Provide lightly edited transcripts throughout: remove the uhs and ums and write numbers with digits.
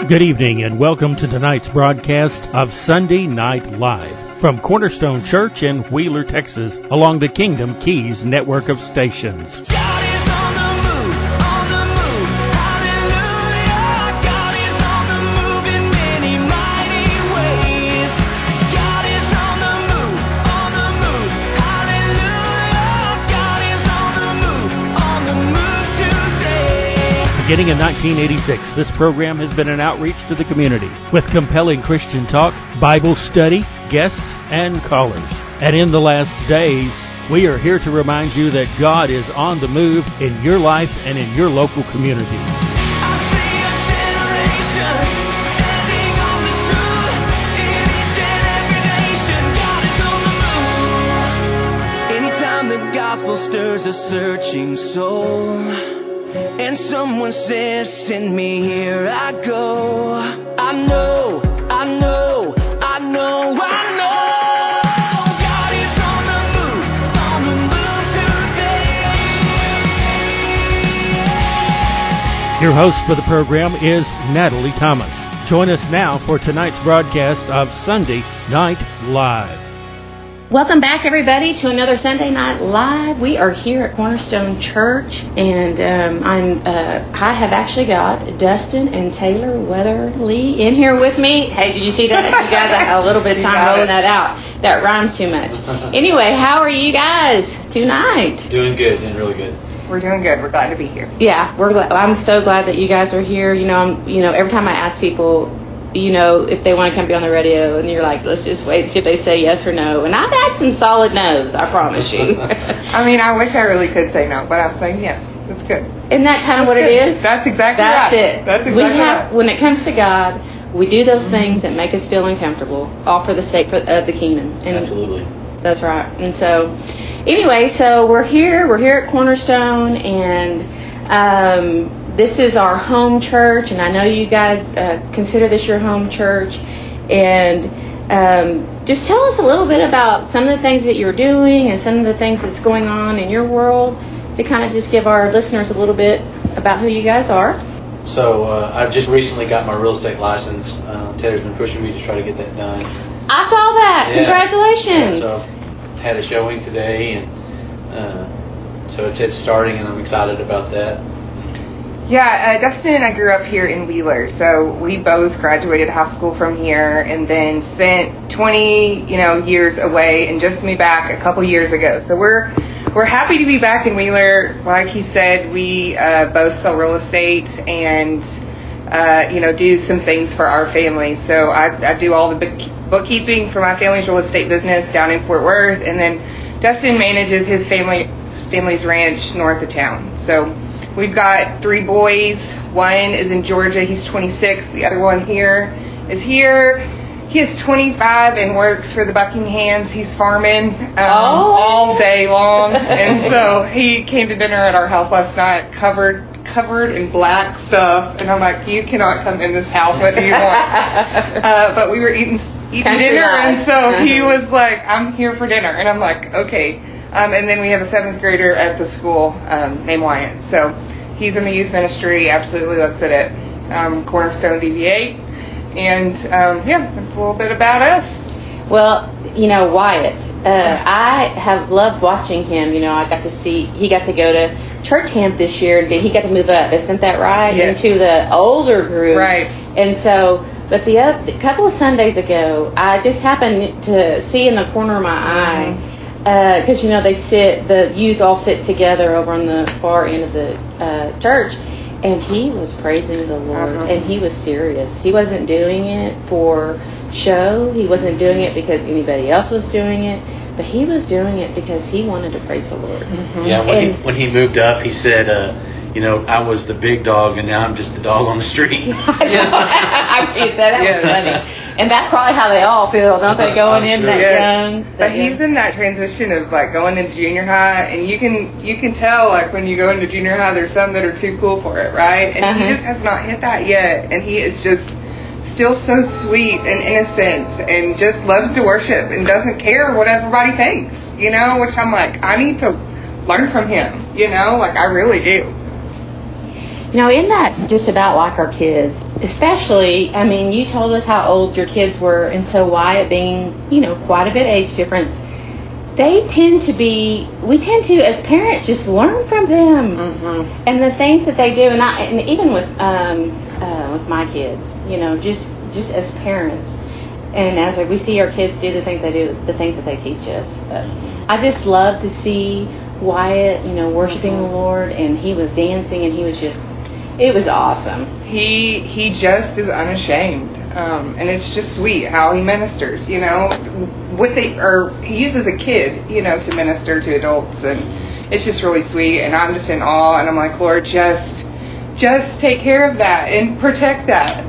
Good evening and welcome to tonight's broadcast of Sunday Night Live from Cornerstone Church in Wheeler, Texas, along the Kingdom Keys network of stations. Beginning in 1986, this program has been an outreach to the community with compelling Christian talk, Bible study, guests, and callers. And in the last days, we are here to remind you that God is on the move in your life and in your local community. Anytime the gospel stirs a searching soul, and someone says, send me, here I go. I know. God is on the move today. Your host for the program is Natalie Thomas. Join us now for tonight's broadcast of Sunday Night Live. Welcome back, everybody, to another Sunday Night Live. We are here at Cornerstone Church, and I have actually got Dustin and Taylor Weatherly in here with me. Hey, did you see that? You guys had a little bit of time rolling that out. That rhymes too much. Anyway, how are you guys tonight? Doing good, doing really good. We're doing good. We're glad to be here. Yeah, we're glad. I'm so glad that you guys are here. Every time I ask people, if they want to come be on the radio, and you're like, let's just wait and see if they say yes or no. And I've had some solid no's, I promise you. I mean, I wish I really could say no, but I'm saying yes. That's good. Isn't that kind of what it is? That's exactly right. That's it. That's exactly right. When it comes to God, we do those things that make us feel uncomfortable, all for the sake of the kingdom. And absolutely. That's right. And so, anyway, we're here at Cornerstone, and this is our home church, and I know you guys consider this your home church. And just tell us a little bit about some of the things that you're doing and some of the things that's going on in your world, to kind of just give our listeners a little bit about who you guys are. So I've just recently got my real estate license. Taylor's been pushing me to try to get that done. I saw that. Yeah. Congratulations. Yeah, so had a showing today, and so it's starting, and I'm excited about that. Yeah, Dustin and I grew up here in Wheeler, so we both graduated high school from here and then spent 20, years away and just moved back a couple years ago. So we're happy to be back in Wheeler. Like he said, we both sell real estate and, do some things for our family. So I do all the bookkeeping for my family's real estate business down in Fort Worth, and then Dustin manages his family's ranch north of town. So we've got 3 boys. One is in Georgia. He's 26. The other one here is here. He is 25 and works for the Buckinghams. He's farming all day long. And so he came to dinner at our house last night covered in black stuff. And I'm like, you cannot come in this house. What do you want? But we were eating dinner. And so he was like, I'm here for dinner. And I'm like, okay. And then we have a 7th grader at the school named Wyatt. So he's in the youth ministry, absolutely loves it at Cornerstone DV8. And, that's a little bit about us. Well, Wyatt, I have loved watching him. He got to go to church camp this year, and he got to move up, isn't that right? Yes. Into the older group. Right. And so, but a couple of Sundays ago, I just happened to see in the corner of my eye, because the youth all sit together over on the far end of the church, and he was praising the Lord, and he was serious. He wasn't doing it for show. He wasn't doing it because anybody else was doing it, but he was doing it because he wanted to praise the Lord. Mm-hmm. Yeah, when he moved up, he said, I was the big dog, and now I'm just the dog on the street. I mean, that was funny. And that's probably how they all feel, don't they, going in that young? But he's in that transition of, going into junior high, and you can tell, when you go into junior high, there's some that are too cool for it, right? And he just has not hit that yet, and he is just still so sweet and innocent and just loves to worship and doesn't care what everybody thinks, which I'm like, I need to learn from him, I really do. Isn't that just about like our kids? Especially, I mean, you told us how old your kids were, and so Wyatt being, quite a bit age difference, we tend to, as parents, just learn from them. Mm-hmm. And the things that they do, and even with my kids, just as parents, and as we see our kids do the things they do, the things that they teach us. I just love to see Wyatt, worshiping the Lord, and he was dancing, and it was awesome. He just is unashamed, and it's just sweet how he ministers. He uses a kid, to minister to adults, and it's just really sweet. And I'm just in awe, and I'm like, Lord, just take care of that and protect that.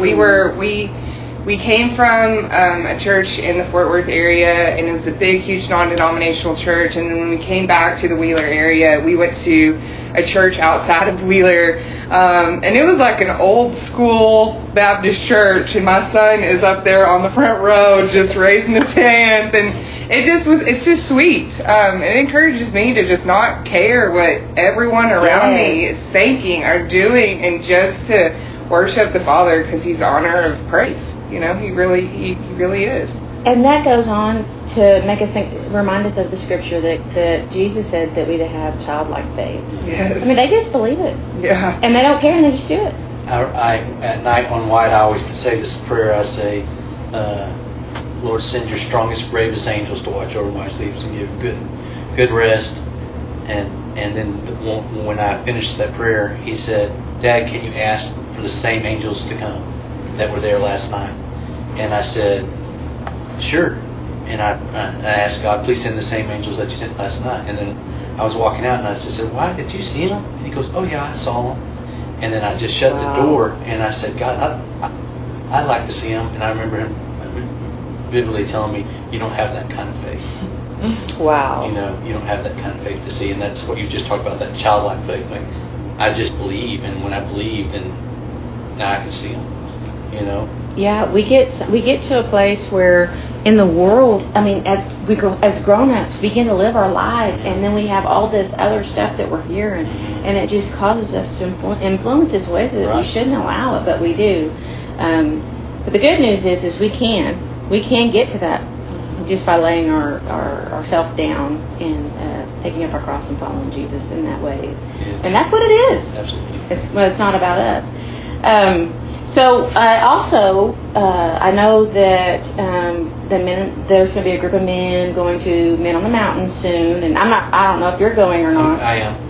We came from a church in the Fort Worth area, and it was a big, huge non-denominational church. And then when we came back to the Wheeler area, we went to a church outside of Wheeler, and it was like an old school Baptist church. And my son is up there on the front row, just raising his hands, and it's just sweet. It encourages me to just not care what everyone around me is thinking or doing, and just to worship the Father because He's honor of praise. He really is. And that goes on to make us remind us of the scripture that Jesus said that we to have childlike faith. Yes. I mean, they just believe it. Yeah. And they don't care, and they just do it. I at night on White, I always say this prayer. I say, Lord, send your strongest, bravest angels to watch over my sleep and give good rest. And then when I finished that prayer, he said, Dad, can you ask for the same angels to come that were there last night? And I said, sure. And I asked God, please send the same angels that you sent last night. And then I was walking out, and I just said, why, did you see them? And he goes, oh yeah, I saw them. And then I just shut the door, and I said, God, I'd like to see them. And I remember him vividly telling me, you don't have that kind of faith. Wow. You don't have that kind of faith to see. And that's what you just talked about, that childlike faith. Like, I just believe, and when I believe, then now I can see them. Yeah, we get to a place where in the world, I mean, as grown-ups, we begin to live our lives, and then we have all this other stuff that we're hearing, and it just causes us to influence us ways that we shouldn't allow it, but we do. But the good news is we can get to that just by laying ourselves down and taking up our cross and following Jesus in that way. And that's what it is. Absolutely. It's not about us. So I know that there's going to be a group of men going to Men on the Mountain soon, and I don't know if you're going or not. I am.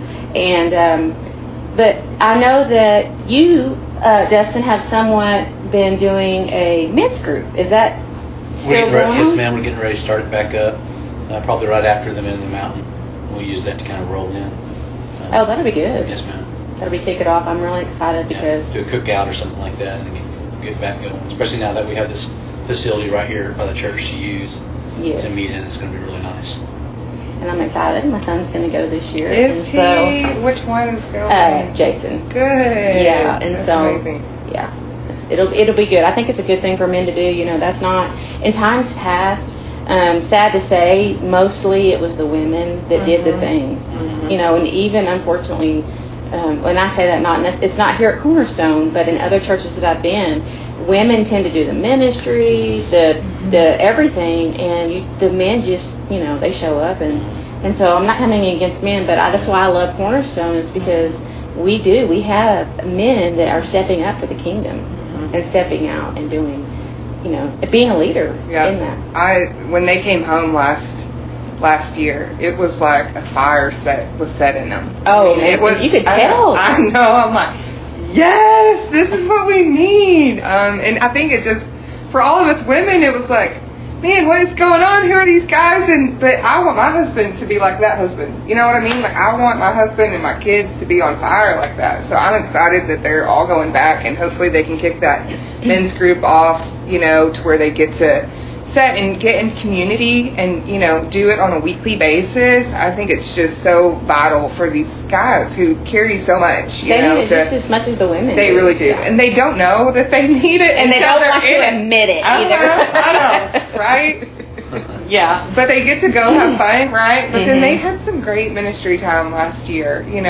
And but I know that you, Dustin, have somewhat been doing a men's group. Is that still going on? Yes, ma'am. We're getting ready to start it back up. Probably right after the Men on the Mountain. We'll use that to kind of roll in. That'll be good. Yes, ma'am. That'll be kick it off. I'm really excited because do a cookout or something like that and get back going. Especially now that we have this facility right here by the church to use to meet in. It's going to be really nice. And I'm excited. My son's going to go this year. Is he? So, which one is going? Jason. Good. Yeah, and that's amazing. Yeah, it'll be good. I think it's a good thing for men to do. That's not in times past. Sad to say, mostly it was the women that did the things. And even unfortunately. When I say that, it's not here at Cornerstone, but in other churches that I've been, women tend to do the ministry, the everything, and the men just, they show up, and so I'm not coming against men, but that's why I love Cornerstone, is because we have men that are stepping up for the kingdom and stepping out and doing, being a leader in that. When they came home last year, it was like a fire was set in them. Oh, it was. You could tell. I know. I'm like, yes, this is what we need. And I think it's just for all of us women, it was like, man, what is going on? Who are these guys? But I want my husband to be like that husband. You know what I mean? Like, I want my husband and my kids to be on fire like that. So I'm excited that they're all going back, and hopefully they can kick that men's group off, to where they get to set and get in community and, do it on a weekly basis. I think it's just so vital for these guys who carry so much, they need it just as much as the women. They really do. Yeah. And they don't know that they need it. And they don't want to admit it either. I know, right? Yeah. But they get to go have fun, right? But then they had some great ministry time last year, in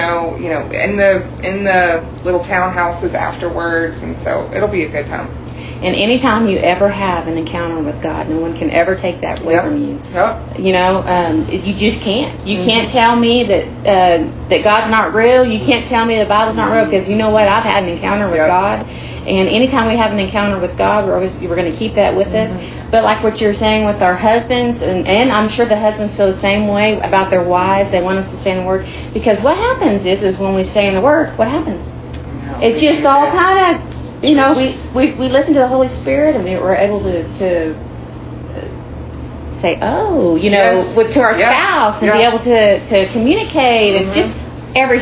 the little townhouses afterwards, and so it'll be a good time. And anytime you ever have an encounter with God, no one can ever take that away from you. Yep. You just can't. You can't tell me that God's not real. You can't tell me the Bible's not real, because you know what? I've had an encounter with God. And anytime we have an encounter with God, we're going to keep that with us. But like what you're saying with our husbands, and I'm sure the husbands feel the same way about their wives. They want us to stay in the Word. Because what happens is when we stay in the Word, what happens? It's just all kind of... we listen to the Holy Spirit, and we're able to say, to our spouse, and be able to communicate. It's just every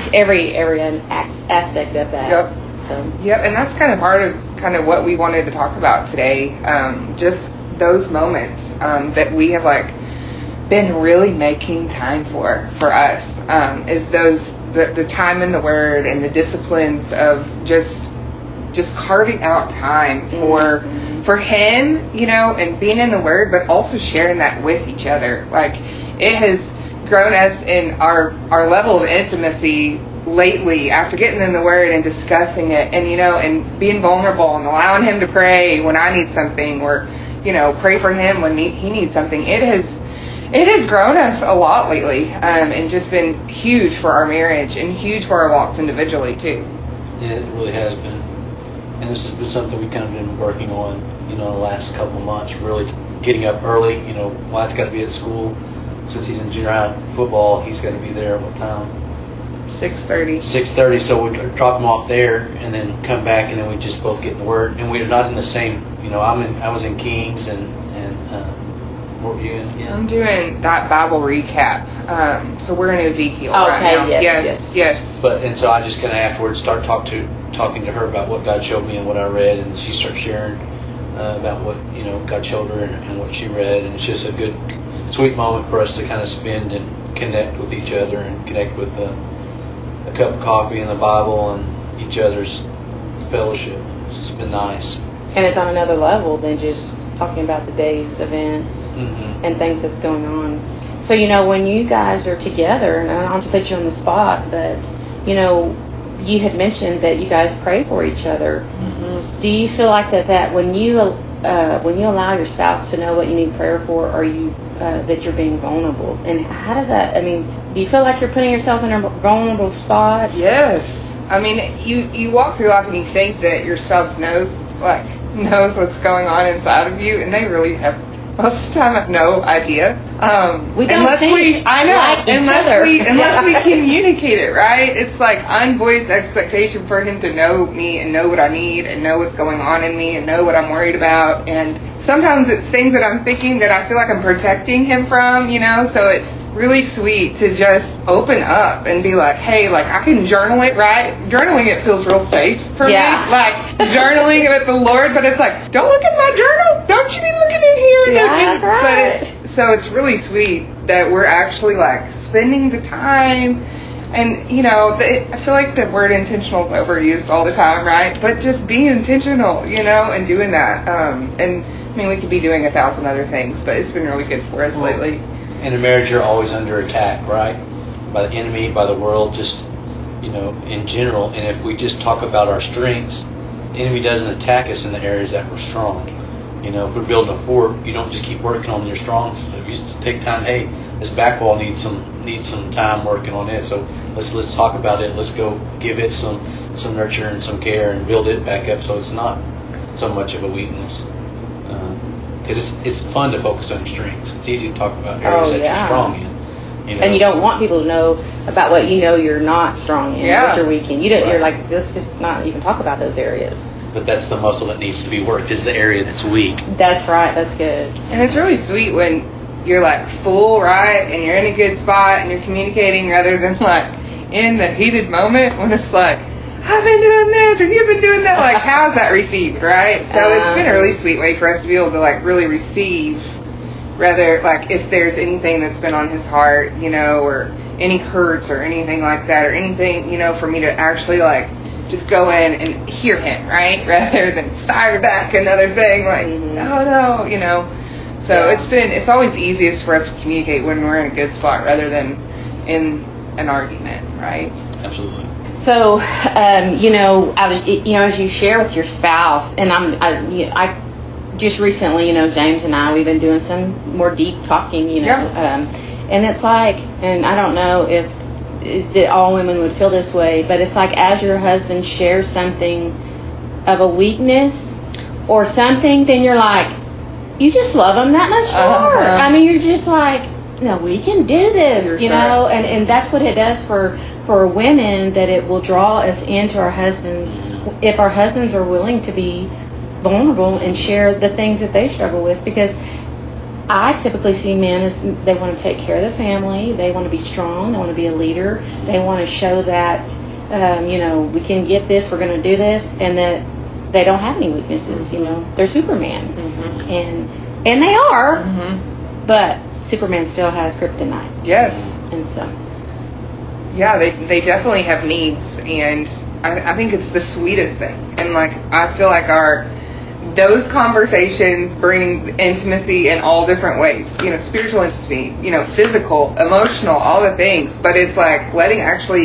aspect of that. Yep. And that's kind of part of what we wanted to talk about today. Just those moments that we have been really making time for us is the time in the Word and the disciplines of just carving out time for him, and being in the Word, but also sharing that with each other. It has grown us in our level of intimacy lately after getting in the Word and discussing it, and and being vulnerable and allowing him to pray when I need something, or pray for him when he needs something. It has grown us a lot lately, and just been huge for our marriage and huge for our walks individually too. Yeah, it really has been. And this has been something we've kind of been working on, the last couple of months, really getting up early. Wyatt's got to be at school. Since he's in junior high football, he's got to be there at what time? 6:30. 6:30, so we drop him off there and then come back, and then we just both get in the Word. And we're not in the same, I was in Kings, and what were you in? Yeah. I'm doing that Bible recap. So we're in Ezekiel right now. Yes. So I just kind of afterwards start talking to her about what God showed me and what I read, and she starts sharing about what God showed her and what she read, and it's just a good, sweet moment for us to kind of spend and connect with each other and connect with a cup of coffee and the Bible and each other's fellowship. It's been nice. And it's on another level than just talking about the day's events and things that's going on. So, when you guys are together, and I don't have to put you on the spot, but, you had mentioned that you guys pray for each other. Do you feel like that when you allow your spouse to know what you need prayer for, are you that you're being vulnerable? And how does that, do you feel like you're putting yourself in a vulnerable spot? Yes. You walk through life and you think that your spouse knows what's going on inside of you, and they really have most of the time have no idea. Unless we communicate it, right? It's unvoiced expectation for him to know me and know what I need and know what's going on in me and know what I'm worried about. And sometimes it's things that I'm thinking that I feel like I'm protecting him from, so it's really sweet to just open up and be like, hey, I can journal it, right? Journaling it feels real safe for me. Journaling with the Lord, but it's don't look at my journal. Don't you be looking in here. Yeah, that's right. But it's really sweet that we're actually spending the time. And, I feel like the word intentional is overused all the time, right? But just being intentional, and doing that. We could be doing 1,000 other things, but it's been really good for us lately. In a marriage, you're always under attack, right? By the enemy, by the world, just, in general. And if we just talk about our strengths, the enemy doesn't attack us in the areas that we're strong. If we're building a fort, you don't just keep working on your strong stuff. You just take time. Hey, this back wall needs some time working on it. So let's talk about it. Let's go give it some nurture and some care and build it back up so it's not so much of a weakness. Because it's fun to focus on your strengths. It's easy to talk about areas that you're strong in. And you don't want people to know about what you're not strong in, what you're weak in. You're let's just not even talk about those areas. But that's the muscle that needs to be worked, is the area that's weak. That's right. That's good. And it's really sweet when you're full, right? And you're in a good spot and you're communicating rather than in the heated moment when it's I've been doing this, or you've been doing that. How's that received, right? So it's been a really sweet way for us to be able to, really receive, rather, if there's anything that's been on his heart, or any hurts or anything like that, or anything, for me to actually, just go in and hear him, right? Rather than fire back another thing, oh, no, So it's always easiest for us to communicate when we're in a good spot rather than in an argument, right? Absolutely. So, as you share with your spouse, and I just recently, James and I, we've been doing some more deep talking, and it's like, and I don't know if all women would feel this way, but it's like as your husband shares something of a weakness or something, then you're like, you just love him that much more. I mean, you're just like, no, we can do this, and that's what it does for women, that it will draw us into our husbands if our husbands are willing to be vulnerable and share the things that they struggle with. Because I typically see men as they want to take care of the family, they want to be strong, they want to be a leader, they want to show that we can get this, we're going to do this, and that they don't have any weaknesses. They're Superman, and they are, but Superman still has kryptonite. Yes, and so they definitely have needs, and I think it's the sweetest thing, and I feel like those conversations bring intimacy in all different ways. Spiritual intimacy, physical, emotional, all the things. But it's like letting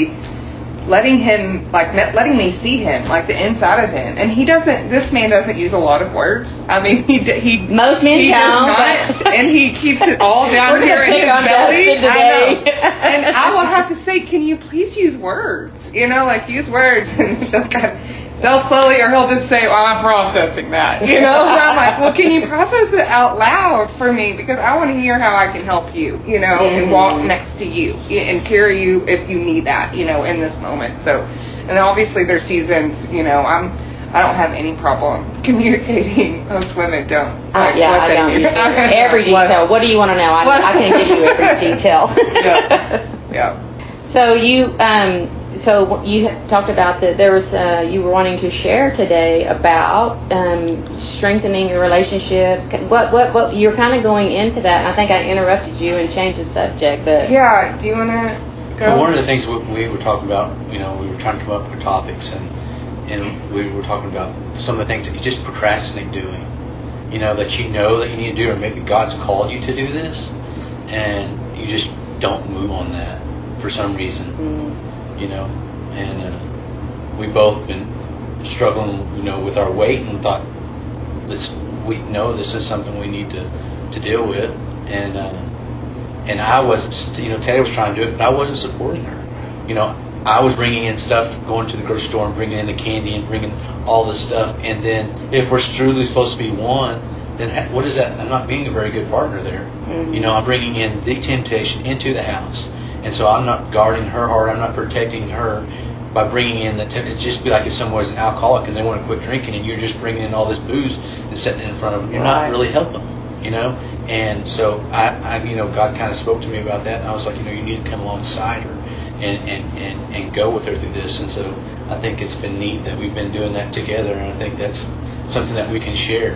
me see him, like the inside of him. And this man doesn't use a lot of words. I mean, most men don't, and he keeps it all down here in his belly. I know. And I will have to say, can you please use words? Use words, and they'll slowly, or he'll just say, well, I'm processing that. So I'm like, well, can you process it out loud for me? Because I want to hear how I can help you, and walk next to you and carry you if you need that, in this moment. So, and obviously there's seasons, I don't have any problem communicating. Most women don't. I don't. Every detail. What do you want to know? I can give you every detail. Yeah. So you talked about that there was you were wanting to share today about strengthening your relationship. What you're kind of going into that, and I think I interrupted you and changed the subject. But yeah, do you want to go? Well, one of the things we were talking about, we were trying to come up with topics, and we were talking about some of the things that you just procrastinate doing. That you know that you need to do, or maybe God's called you to do this, and you just don't move on that for some reason. And we've both been struggling, with our weight, and thought, we know this is something we need to deal with. And I was, Taylor was trying to do it, but I wasn't supporting her. I was bringing in stuff, going to the grocery store and bringing in the candy and bringing all this stuff. And then if we're truly supposed to be one, then what is that? I'm not being a very good partner there. I'm bringing in the temptation into the house. And so I'm not guarding her heart. I'm not protecting her by bringing in it'd just be like if someone was an alcoholic and they want to quit drinking, and you're just bringing in all this booze and setting it in front of them. You're not really helping them, And so I God kind of spoke to me about that, and I was like, you need to come alongside her and go with her through this. And so I think it's been neat that we've been doing that together, and I think that's something that we can share.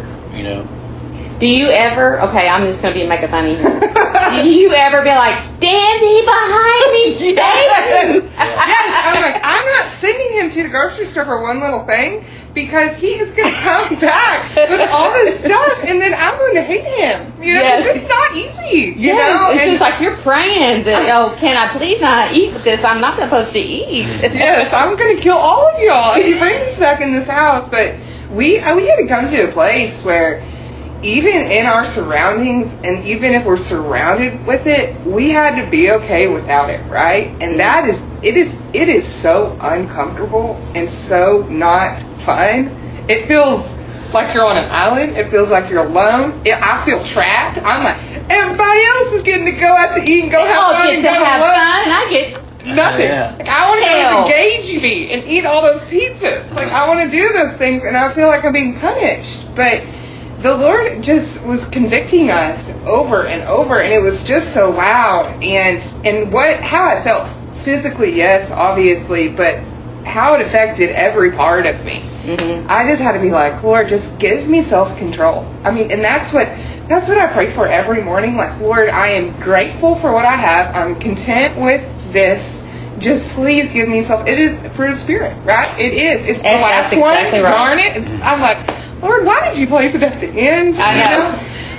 Do you ever, I'm just going to make a funny here. Do you ever be like, stand behind me, Satan? Yes, I'm like, I'm not sending him to the grocery store for one little thing, because he is going to come back with all this stuff, and then I'm going to hate him. It's not easy. It's just like you're praying that, can I please not eat this? I'm not supposed to eat. Yes, I'm going to kill all of y'all if you bring this back in this house. But we had to come to a place where, even in our surroundings, and even if we're surrounded with it, we had to be okay without it, right? And it is so uncomfortable and so not fun. It feels like you're on an island. It feels like you're alone. I feel trapped. I'm like, everybody else is getting to go out to eat and go have fun and go to lunch. I get nothing. Yeah. I want to go to Engage Me and eat all those pizzas. I want to do those things, and I feel like I'm being punished. But the Lord just was convicting us over and over, and it was just so loud. And how I felt physically, yes, obviously, but how it affected every part of me. I just had to be like, Lord, just give me self-control. And that's what I pray for every morning. Like, Lord, I am grateful for what I have. I'm content with this. Just please give me self. It is fruit of spirit, right? It is. It's the last one. Exactly right. Darn it. I'm like, Lord, why did you place it at the end? I know.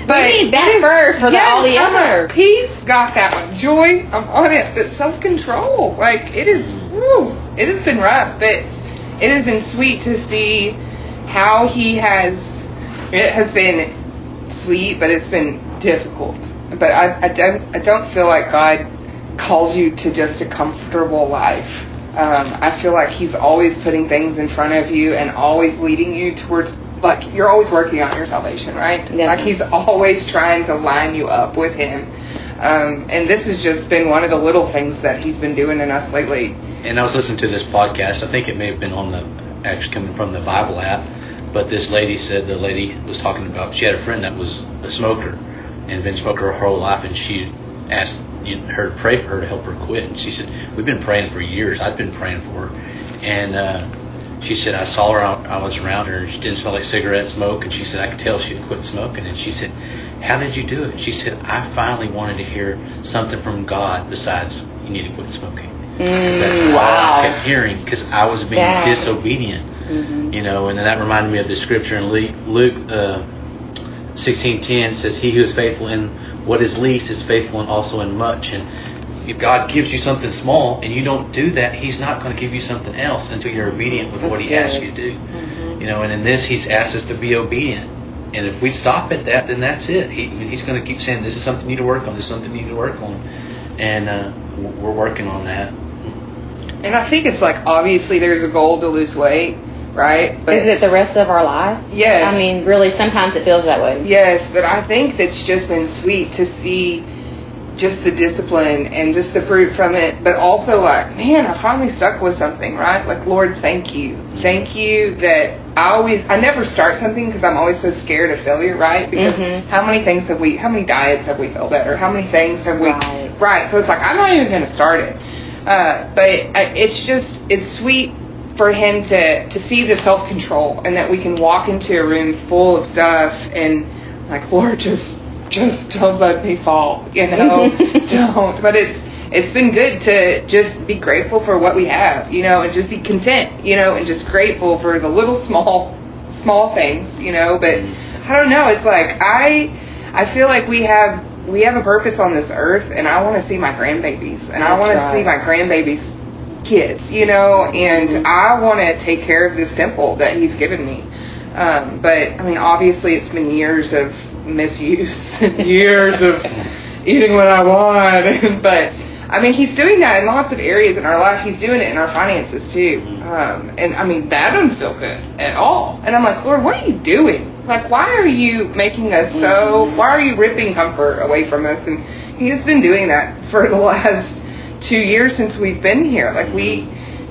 But we need that first for all the other. Peace, got that one. Joy, I'm on it. But self-control, like, it has been rough, but it has been sweet to see how it has been sweet, but it's been difficult. But I don't feel like God calls you to just a comfortable life. I feel like He's always putting things in front of you and always leading you towards, like, you're always working on your salvation, right? Yes. Like, He's always trying to line you up with Him. And this has just been one of the little things that He's been doing in us lately. And I was listening to this podcast. I think it may have been actually coming from the Bible app. But this lady said, the lady was talking about, she had a friend that was a smoker and been a smoker her whole life, and she asked her to pray for her to help her quit. And she said, we've been praying for years. I've been praying for her. And she said, I saw her, I was around her, and she didn't smell like cigarette smoke, and she said, I could tell she had quit smoking. And she said, how did you do it? She said, I finally wanted to hear something from God besides, you need to quit smoking. That's all I kept hearing, because I was being disobedient. Mm-hmm. And then that reminded me of the scripture in Luke 16:10 says, he who is faithful in what is least is faithful and also in much. And if God gives you something small and you don't do that, He's not going to give you something else until you're obedient with what He asks you to do. Mm-hmm. And in this, He's asked us to be obedient. And if we stop at that, then that's it. He's going to keep saying, this is something you need to work on, this is something you need to work on. And we're working on that. And I think it's like, obviously there's a goal to lose weight, right? But is it the rest of our life? Yes. I mean, really, sometimes it feels that way. Yes, but I think it's just been sweet to see just the discipline and just the fruit from it, but also like, man, I finally stuck with something, right? Like, Lord, thank you. Thank you that I never start something because I'm always so scared of failure, right? Because how many diets have we failed at, or how many things have we, right? So it's like, I'm not even going to start it. But it's sweet for Him to see the self-control, and that we can walk into a room full of stuff and like, Lord, just don't let me fall, don't. But it's been good to just be grateful for what we have, and just be content, and just grateful for the little small things, but I don't know, it's like I feel like we have a purpose on this earth, and I want to see my grandbabies, and I want to see my grandbabies' kids, and I want to take care of this temple that He's given me. But I mean, obviously it's been years of misuse, years of eating what I want, but I mean, He's doing that in lots of areas in our life. He's doing it in our finances too. And I mean, that doesn't feel good at all. And I'm like, Lord, what are you doing? Like, why are you making us why are you ripping comfort away from us? And He's been doing that for the last 2 years since we've been here. Like, we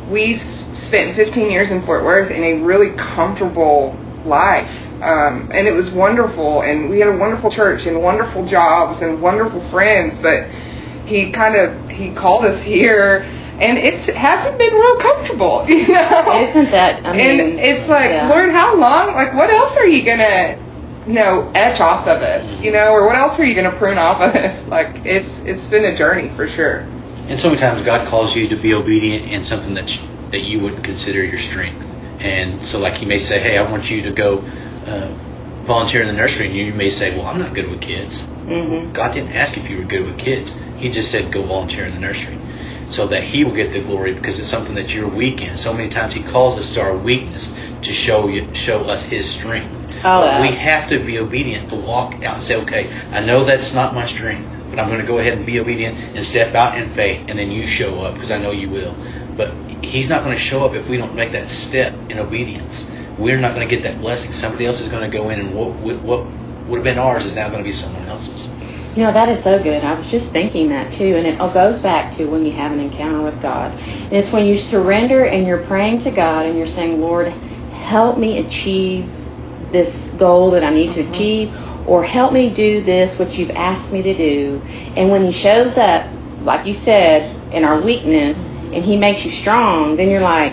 spent 15 years in Fort Worth in a really comfortable life. And it was wonderful. And we had a wonderful church and wonderful jobs and wonderful friends. But He called us here, and it hasn't been real comfortable, Isn't that? I mean, and it's like, Lord, how long? Like, what else are you gonna, etch off of us, or what else are you gonna prune off of us? Like, it's been a journey for sure. And so many times God calls you to be obedient in something that you wouldn't consider your strength. And so, like, He may say, hey, I want you to go volunteer in the nursery, and you may say, well, I'm not good with kids. Mm-hmm. God didn't ask if you were good with kids. He just said go volunteer in the nursery, so that He will get the glory, because it's something that you're weak in. So many times He calls us to our weakness to show us His strength. We have to be obedient to walk out and say, okay, I know that's not my strength, but I'm going to go ahead and be obedient and step out in faith, and then you show up, because I know you will. But He's not going to show up if we don't make that step in obedience. We're not going to get that blessing. Somebody else is going to go in, and what would have been ours is now going to be someone else's. That is so good. I was just thinking that too, and it all goes back to when you have an encounter with God. And it's when you surrender and you're praying to God and you're saying, Lord, help me achieve this goal that I need to achieve, or help me do this, what You've asked me to do. And when He shows up, like you said, in our weakness, and He makes you strong, then you're like,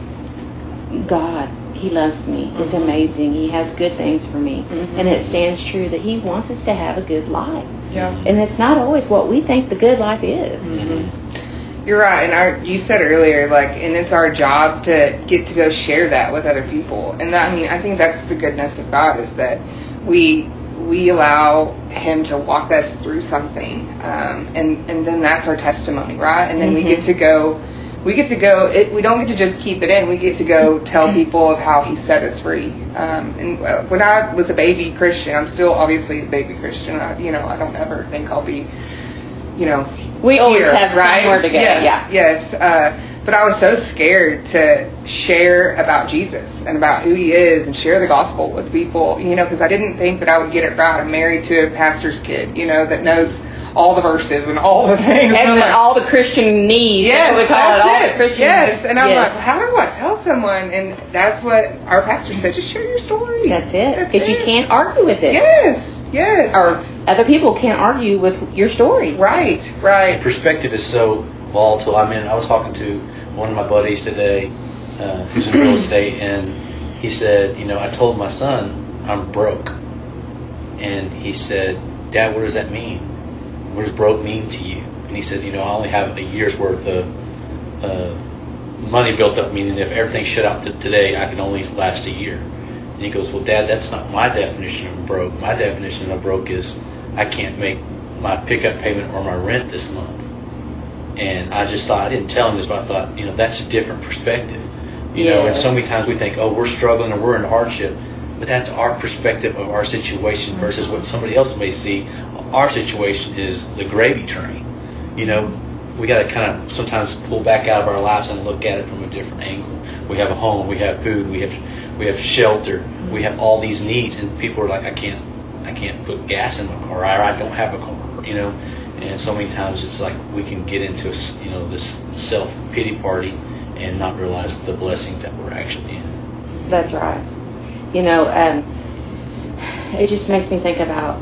God, He loves me. It's amazing. He has good things for me. And it stands true that He wants us to have a good life. Yeah. And it's not always what we think the good life is. You're right. And you said earlier, and it's our job to get to go share that with other people. And that, I think that's the goodness of God, is that we we allow Him to walk us through something, and then that's our testimony, right? And then we get to go. We don't get to just keep it in. We get to go tell people of how He set us free. And when I was a baby Christian, I'm still obviously a baby Christian. I don't ever think I'll be, we always here, have right? somewhere to go. Yes. But I was so scared to share about Jesus and about who He is and share the gospel with people, because I didn't think that I would get it right. I'm married to a pastor's kid, that knows all the verses and all the things. And all the Christian needs. Yes, that's what we call it. All the Christian Yes, and I'm yes. like, how do I tell someone? And that's what our pastor said, just share your story. That's it. Because you can't argue with it. Yes. Or other people can't argue with your story. Right. Perspective is so volatile. I mean, I was talking to one of my buddies today who's in real estate, and he said, I told my son I'm broke. And he said, Dad, what does that mean? What does broke mean to you? And he said, I only have a year's worth of money built up, meaning if everything shut out today, I can only last a year. And he goes, well, Dad, that's not my definition of broke. My definition of broke is I can't make my pickup payment or my rent this month. And I just thought, I didn't tell him this, but I thought, that's a different perspective. And so many times we think, we're struggling or we're in hardship. But that's our perspective of our situation versus what somebody else may see. Our situation is the gravy train. We got to kind of sometimes pull back out of our lives and look at it from a different angle. We have a home, we have food, we have shelter, we have all these needs, and people are like, I can't put gas in my car, or I don't have a car, And so many times it's like we can get into this self-pity party and not realize the blessings that we're actually in. That's right. It just makes me think about,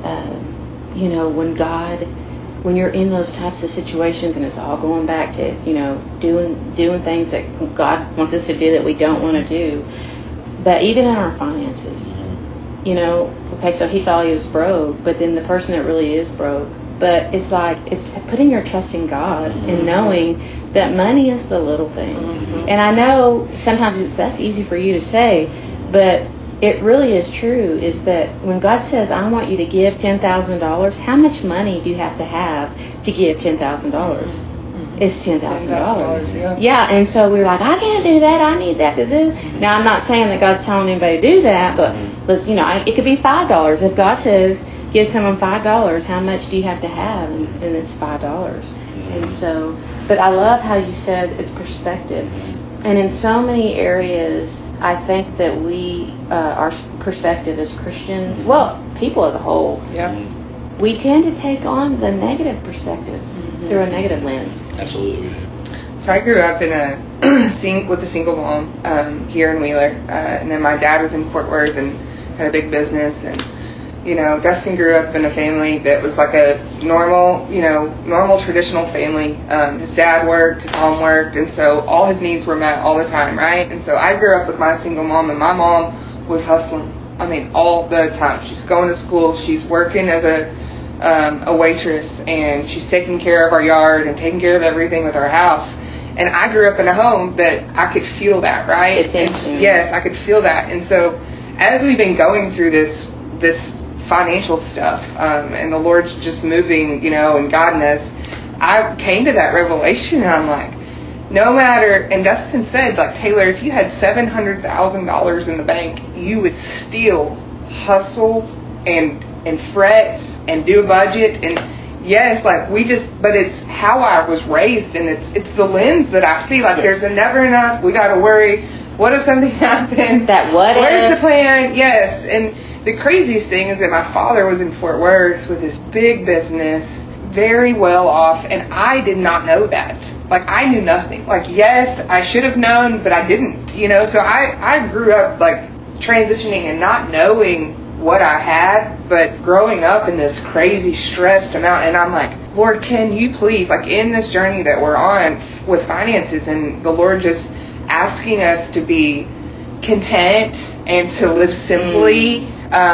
when you're in those types of situations, and it's all going back to, doing things that God wants us to do that we don't want to do. But even in our finances, okay, so he saw he was broke, but then the person that really is broke. But it's like, it's putting your trust in God and knowing that money is the little thing. And I know sometimes that's easy for you to say, but it really is true, is that when God says, I want you to give $10,000, how much money do you have to give $10,000? It's $10,000. Yeah, and so we're like, I can't do that, I need that to do. Now, I'm not saying that God's telling anybody to do that, but, it could be $5. If God says, give someone $5, how much do you have to have? And it's $5. And so, but I love how you said it's perspective. And in so many areas, I think that our perspective as Christians, people as a whole, we tend to take on the negative perspective through a negative lens. Absolutely we do. So I grew up with a single mom here in Wheeler, and then my dad was in Fort Worth and had a big business, and Dustin grew up in a family that was like a normal traditional family. His dad worked, his mom worked, and so all his needs were met all the time, right? And so I grew up with my single mom, and my mom was hustling. I mean, all the time. She's going to school, she's working as a waitress, and she's taking care of our yard and taking care of everything with our house. And I grew up in a home that I could feel that, right? Yes, I could feel that. And so as we've been going through this financial stuff, and the Lord's just moving, and guiding us, I came to that revelation, and I'm like, no matter, and Dustin said, like, Taylor, if you had $700,000 in the bank, you would still hustle and fret and do a budget, and yes, like but it's how I was raised, and it's the lens that I see, like, there's never enough, we got to worry, what if something happens? Where's the plan? Yes, and the craziest thing is that my father was in Fort Worth with his big business, very well off, and I did not know that. Like, I knew nothing. Like, yes, I should have known, but I didn't, So I grew up, like, transitioning and not knowing what I had, but growing up in this crazy stressed amount, and I'm like, Lord, can you please, like, in this journey that we're on with finances, and the Lord just asking us to be content and to live simply,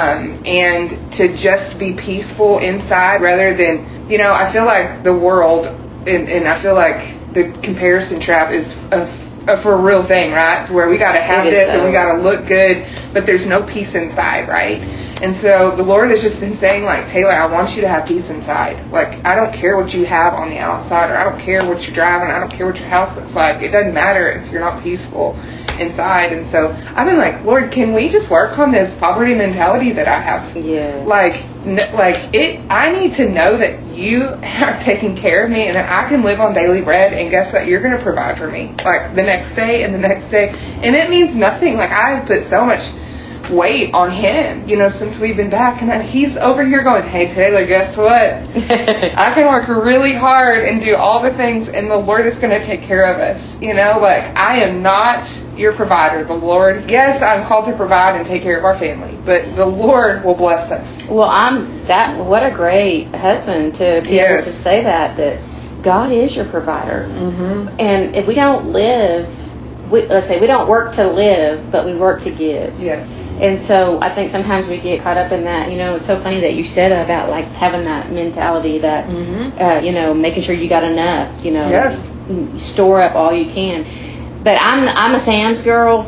and to just be peaceful inside rather than, I feel like the world, and I feel like the comparison trap is for a real thing, right? Where we got to have this and we got to look good, but there's no peace inside, right? And so the Lord has just been saying, like, Taylor, I want you to have peace inside. Like, I don't care what you have on the outside, or I don't care what you're driving, I don't care what your house looks like. It doesn't matter if you're not peaceful inside. And so I've been like, Lord, can we just work on this poverty mentality that I have? Yeah. I need to know that you are taking care of me and that I can live on daily bread, and guess what? You're going to provide for me. Like, the next day and the next day. And it means nothing. Like, I've put so much weight on him, since we've been back, and he's over here going, hey Taylor, guess what? I can work really hard and do all the things, and the Lord is going to take care of us. I am not your provider. The Lord, yes, I'm called to provide and take care of our family, but the Lord will bless us. Well, what a great husband to be able to say that God is your provider. Mm-hmm. And if we don't live, let's say we don't work to live, but we work to give. Yes. And so I think sometimes we get caught up in that. It's so funny that you said about like having that mentality that, making sure you got enough, yes, store up all you can. But I'm a Sam's girl,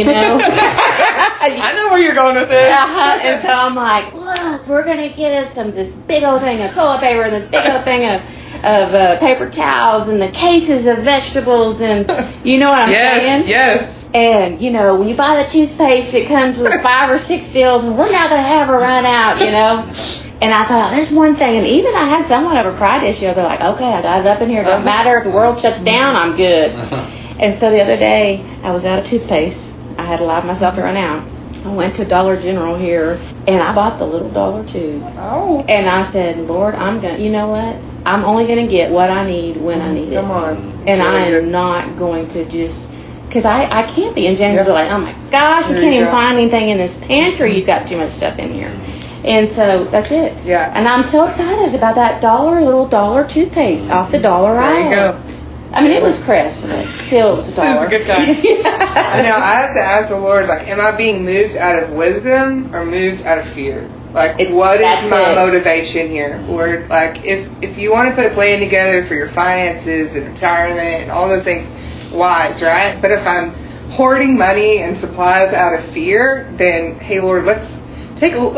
I know where you're going with this. And so I'm like, look, we're going to get us this big old thing of toilet paper and this big old thing of paper towels and the cases of vegetables, and you know what I'm saying? Yes. And, when you buy the toothpaste, it comes with 5 or 6 fills, and we're not going to have a run out, And I thought, there's one thing. And even I had somewhat of a pride issue. I'd be like, okay, I got it up in here. It doesn't matter if the world shuts down, I'm good. And so the other day, I was out of toothpaste. I had allowed myself to run out. I went to Dollar General here, and I bought the little dollar tube. Oh. And I said, Lord, you know what? I'm only going to get what I need when I need it. Come on. And I am not going to just... Because I can't be. And James will be like, oh my gosh, you can't even find anything in this pantry. You've got too much stuff in here. And so that's it. Yeah. And I'm so excited about that little dollar toothpaste off the dollar aisle. There you go. I mean, it was Crest, but still it was $1. This is a good time. I know. I have to ask the Lord, am I being moved out of wisdom or moved out of fear? What is my motivation here, Lord? If you want to put a plan together for your finances and retirement and all those things, wise, right? But if I'm hoarding money and supplies out of fear, then hey, Lord, let's take a look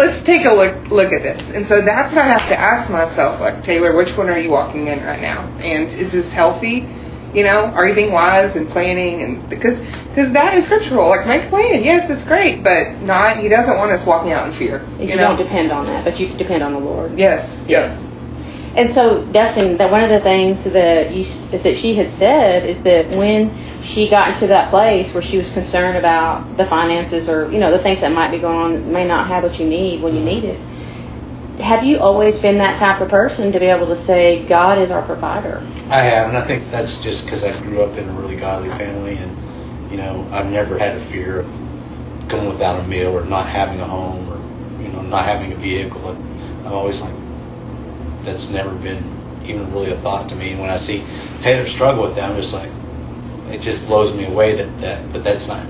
at this. And so that's what I have to ask myself, Taylor, which one are you walking in right now? And is this healthy? Are you being wise and planning? And because that is scriptural. Make a plan. Yes, it's great, but not. He doesn't want us walking out in fear. You don't depend on that, but you can depend on the Lord. Yes. And so, Dustin, that one of the things that she had said is that when she got into that place where she was concerned about the finances or, the things that might be going on, may not have what you need when you need it. Have you always been that type of person to be able to say, God is our provider? I have, and I think that's just because I grew up in a really godly family, and, I've never had a fear of going without a meal or not having a home or, not having a vehicle. I've always that's never been even really a thought to me. And when I see Taylor struggle with that, I'm just like, it just blows me away but that's not,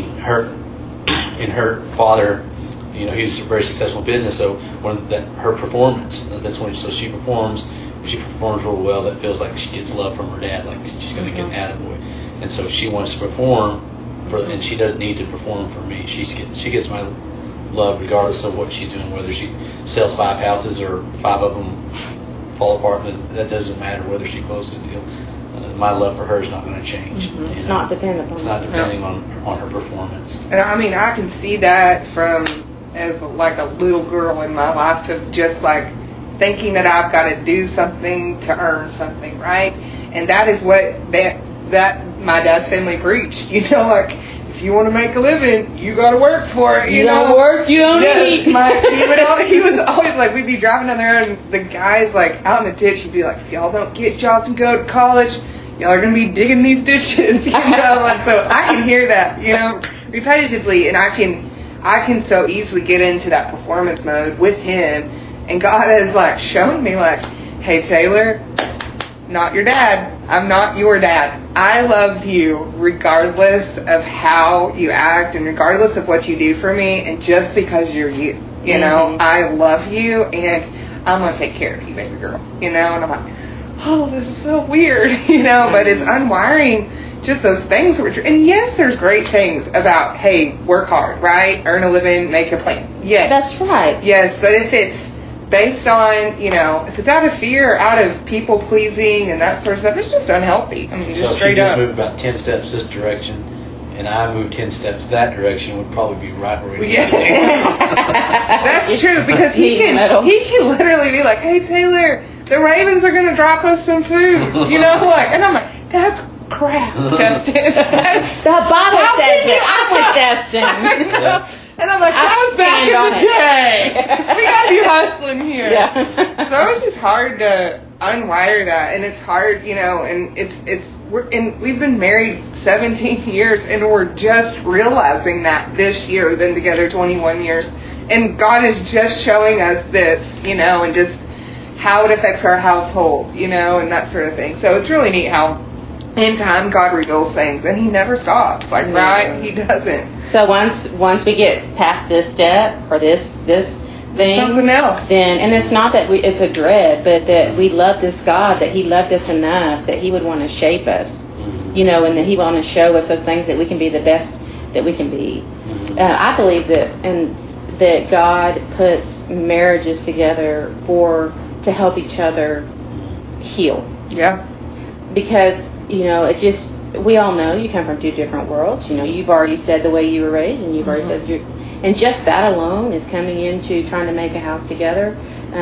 her father, he's a very successful business, so her performance, she performs real well, that feels like she gets love from her dad, like she's going to get an attaboy. And so she wants to perform, and she doesn't need to perform for me. She gets my love regardless of what she's doing, whether she sells 5 houses or 5 of them fall apart. That doesn't matter whether she closes the deal. My love for her is not going to change. It's not dependent on. It's not depending on her performance. And I can see that from as a little girl in my life of just thinking that I've got to do something to earn something, right? And that is what that my dad's family preached. If you want to make a living, you got to work for it. You don't work, you don't eat. He was always we'd be driving down there, and the guys out in the ditch, he'd be like, if y'all don't get jobs and go to college, y'all are going to be digging these ditches. So I can hear that, repetitively, and I can so easily get into that performance mode with him. And God has shown me hey, Taylor, not your dad. I'm not your dad. I love you regardless of how you act and regardless of what you do for me, and just because you're you. I love you, and I'm going to take care of you, baby girl. And I'm like, oh, this is so weird, but it's unwiring just those things were true. And yes, there's great things about, hey, work hard, right? Earn a living, make a plan. Yes. That's right. Yes, but if it's based on, if it's out of fear, out of people pleasing and that sort of stuff, it's just unhealtty. I mean, just straight up. So if you just move about 10 steps this direction, and I move 10 steps that direction, would probably be right where we yeah. That's true, because he can literally be like, hey, Taylor, the Ravens are going to drop us some food, and I'm like, that's crap, Justin. The Bible says it. I'm with Justin. And I'm like, that was back in the day. We got to be hustling here. Yeah. So it's just hard to unwire that, and it's hard, and we've been married 17 years, and we're just realizing that this year. We've been together 21 years, and God is just showing us this, and just how it affects our household, and that sort of thing. So it's really neat how in time God reveals things, and He never stops. Right? He doesn't. So once we get past this step or this thing, something else. Then, and it's not that it's a dread, but that we love this God, that He loved us enough that He would want to shape us, and that He would want to show us those things that we can be the best that we can be. I believe that God puts marriages together to help each other heal. Yeah. Because we all know you come from two different worlds. You've already said the way you were raised, and you've already said and just that alone is coming into trying to make a house together.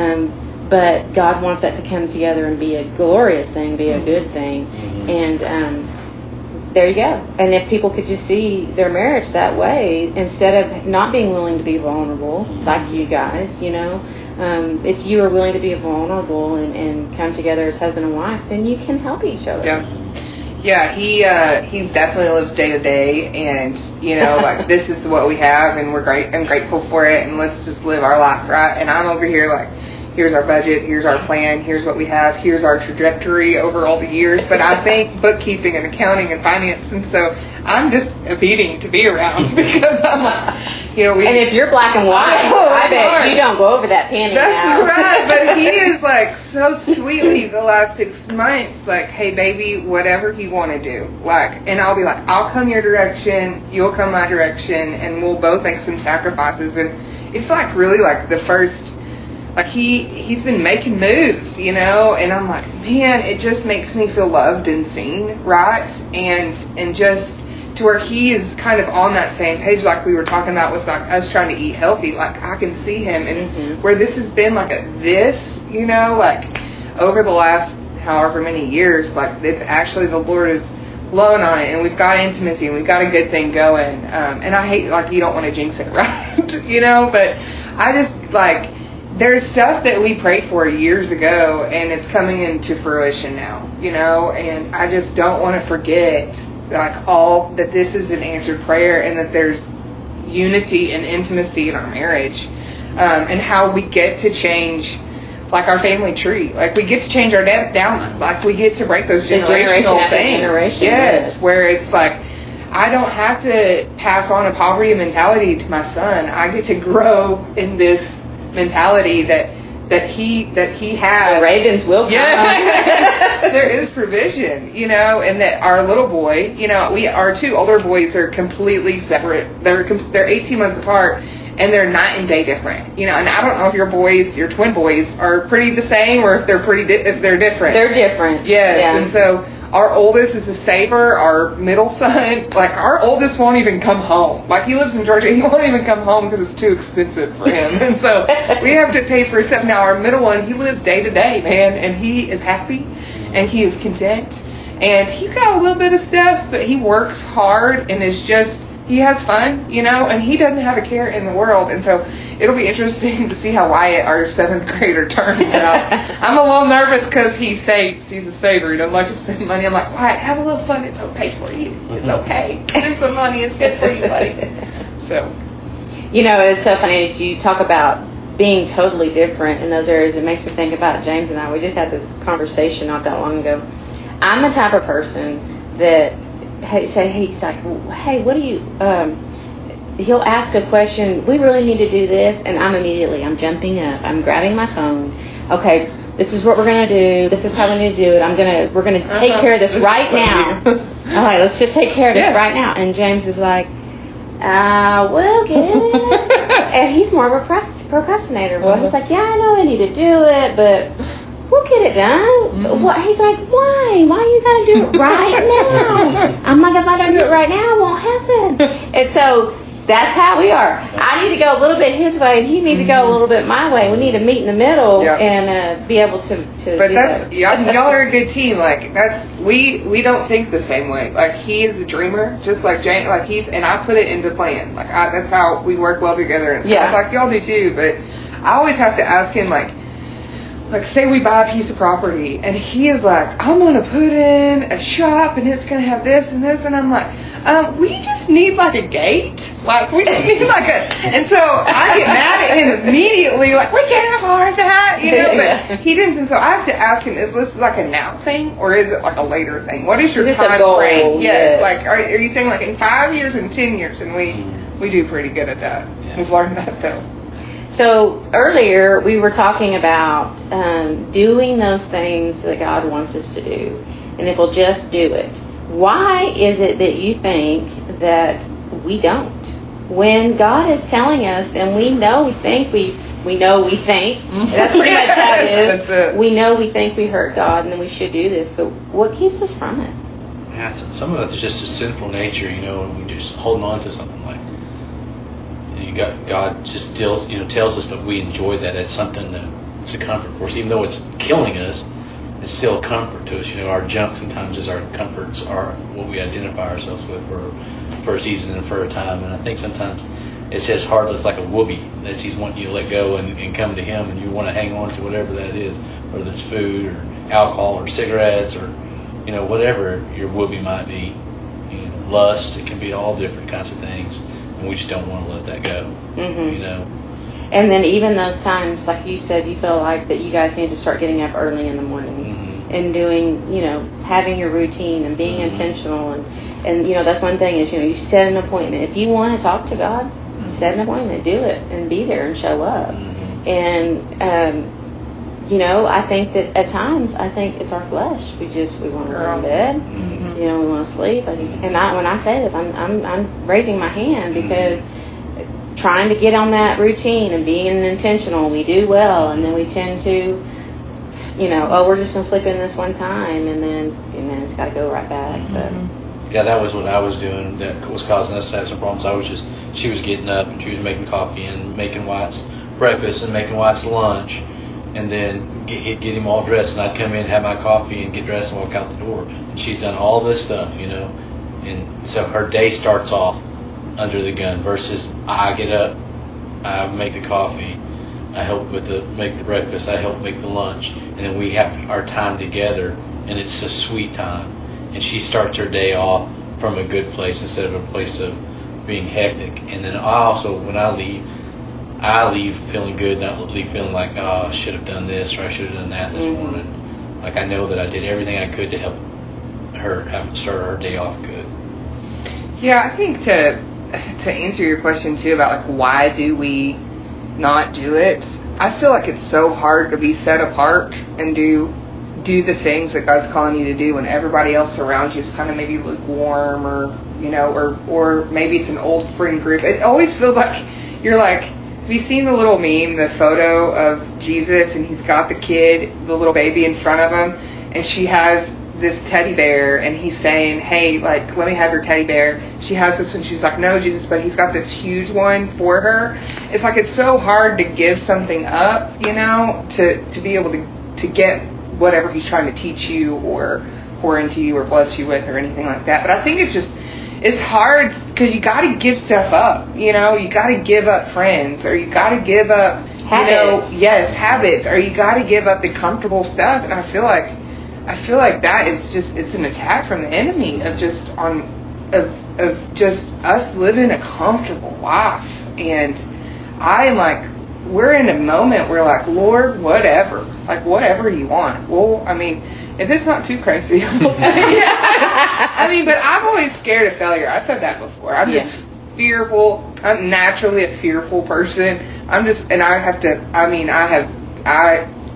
But God wants that to come together and be a glorious thing, be a good thing. And there you go. And if people could just see their marriage that way, instead of not being willing to be vulnerable, like you guys, if you are willing to be vulnerable and come together as husband and wife, then you can help each other. Yeah, he definitely lives day to day, and this is what we have, and I'm grateful for it, and let's just live our life, right? And I'm over here like, here's our budget, here's our plan, here's what we have, here's our trajectory over all the years. But I think bookkeeping and accounting and finance, and so I'm just a beating to be around, because I'm like, and if you're black and white, I bet you don't go over that penny. That's right. But he is like so sweetly the last 6 months, like, hey baby, whatever you want to do, and I'll be like, I'll come your direction, you'll come my direction, and we'll both make some sacrifices. And it's like really like the first, like he's been making moves, and I'm like, man, it just makes me feel loved and seen, right? And just to where he is kind of on that same page, like we were talking about with like us trying to eat healthy. Like I can see him, and where this has been like like over the last however many years, like it's actually the Lord is blowing on it, and we've got intimacy, and we've got a good thing going. And I hate, like, you don't want to jinx it, right? But I just like, there's stuff that we prayed for years ago, and it's coming into fruition now, and I just don't want to forget, like, all that this is an answered prayer, and that there's unity and intimacy in our marriage, and how we get to change, like, our family tree. Like, we get to change our down. Like, we get to break those generational things. Yes, where it's like, I don't have to pass on a poverty mentality to my son. I get to grow in this mentality that he has. The Ravens will come. Yeah. There is provision, and that our little boy, our two older boys are completely separate. They're 18 months apart, and they're night and day different. And I don't know if your twin boys are pretty the same, or if they're different. They're different. Yes, yeah. And so our oldest is a saver. Our middle son, like, our oldest won't even come home. Like, he lives in Georgia. He won't even come home because it's too expensive for him. And so we have to pay for stuff. Now, our middle one, he lives day to day, man, and he is happy, and he is content. And he's got a little bit of stuff, but he works hard, and he has fun, and he doesn't have a care in the world. And so it'll be interesting to see how Wyatt, our 7th grader, turns out. I'm a little nervous because he saves. He's a saver. He doesn't like to spend money. I'm like, Wyatt, have a little fun. It's okay for you. It's okay. Spend some money. It's good for you, buddy. So, it's so funny as you talk about being totally different in those areas. It makes me think about James and I. We just had this conversation not that long ago. I'm the type of person that he's like, hey, what do you, he'll ask a question, we really need to do this, and I'm jumping up, I'm grabbing my phone, okay, this is what we're going to do, this is how we need to do it, we're going to take care of this right now. All right, let's just take care of this right now. And James is like, we'll get it. And he's more of a procrastinator. Well, he's like, yeah, I know I need to do it, but we'll get it done. He's like, why? Why you gotta do it right now? I'm like, if I don't do it right now, it won't happen. And so that's how we are. I need to go a little bit his way, and he needs to go a little bit my way. We need to meet in the middle and be able to but do that's that. y'all are a good team. Like that's we don't think the same way. Like he is a dreamer, just like Jane. Like and I put it into plan. Like that's how we work well together. And stuff. Like y'all do too. But I always have to ask him like say we buy a piece of property, and he is like, I'm gonna put in a shop, and it's gonna have this and this, and I'm like, we just need like a gate, like we just need like a, and so I get mad at him immediately, like we can't afford that, you know. But he didn't, and so I have to ask him, is this like a now thing or is it like a later thing? What is your time frame? Yes, like are you saying like in 5 years and 10 years? And we do pretty good at that. We've learned that though. So earlier we were talking about doing those things that God wants us to do, and if we'll just do it. Why is it that you think that we don't? When God is telling us, and we know we think, that's pretty much how it is. That's it. We know we think we hurt God and then we should do this, but what keeps us from it? Yeah, some of it is just a sinful nature, and we just holding on to something like. God just tells us, but we enjoy that. It's something that's a comfort for us, even though it's killing us. It's still a comfort to us. Our junk sometimes is our comforts, are what we identify ourselves with for a season and for a time. And I think sometimes it's as heartless like a whoopee that He's wanting you to let go and come to Him, and you want to hang on to whatever that is, whether it's food or alcohol or cigarettes or whatever your whoopee might be. Lust. It can be all different kinds of things. And we just don't want to let that go, And then even those times, like you said, you feel like that you guys need to start getting up early in the mornings and doing, having your routine and being intentional. And that's one thing is, you set an appointment. If you want to talk to God, set an appointment, do it, and be there and show up. And, I think that at times, it's our flesh. We want to lay in bed. We want to sleep. When I say this, I'm raising my hand because trying to get on that routine and being intentional, we do well, and then we tend to, we're just going to sleep in this one time, and then it's got to go right back. But yeah, that was what I was doing that was causing us to have some problems. She was getting up and she was making coffee and making Wyatt's breakfast and making Wyatt's lunch, and then get him all dressed, and I'd come in, have my coffee, and get dressed and walk out the door. And she's done all this stuff, and so her day starts off under the gun versus I get up, I make the coffee, I help make the breakfast, I help make the lunch, and then we have our time together, and it's a sweet time. And she starts her day off from a good place instead of a place of being hectic. And then when I leave feeling good, not leave feeling like, oh, I should have done this or I should have done that this morning. Like I know that I did everything I could to help her start her day off good. Yeah, I think to answer your question too about like why do we not do it, I feel like it's so hard to be set apart and do the things that God's calling you to do when everybody else around you is kind of maybe lukewarm or or maybe it's an old friend group. It always feels like you're like, have you seen the little meme, the photo of Jesus, and he's got the kid, the little baby in front of him, and she has this teddy bear, and he's saying, hey, like, let me have your teddy bear. She has this one, she's like, no, Jesus, but he's got this huge one for her. It's like it's so hard to give something up, to be able to get whatever he's trying to teach you or pour into you or bless you with or anything like that. But I think it's hard because you got to give stuff up. You got to give up friends, or you got to give up habits, or you got to give up the comfortable stuff. And I feel like that is it's an attack from the enemy of just us living a comfortable life. And I'm like, we're in a moment where like, Lord, whatever you want. Well, I mean, if it's not too crazy, I mean, but I'm always scared of failure. I said that before. I'm just fearful. I'm naturally a fearful person. I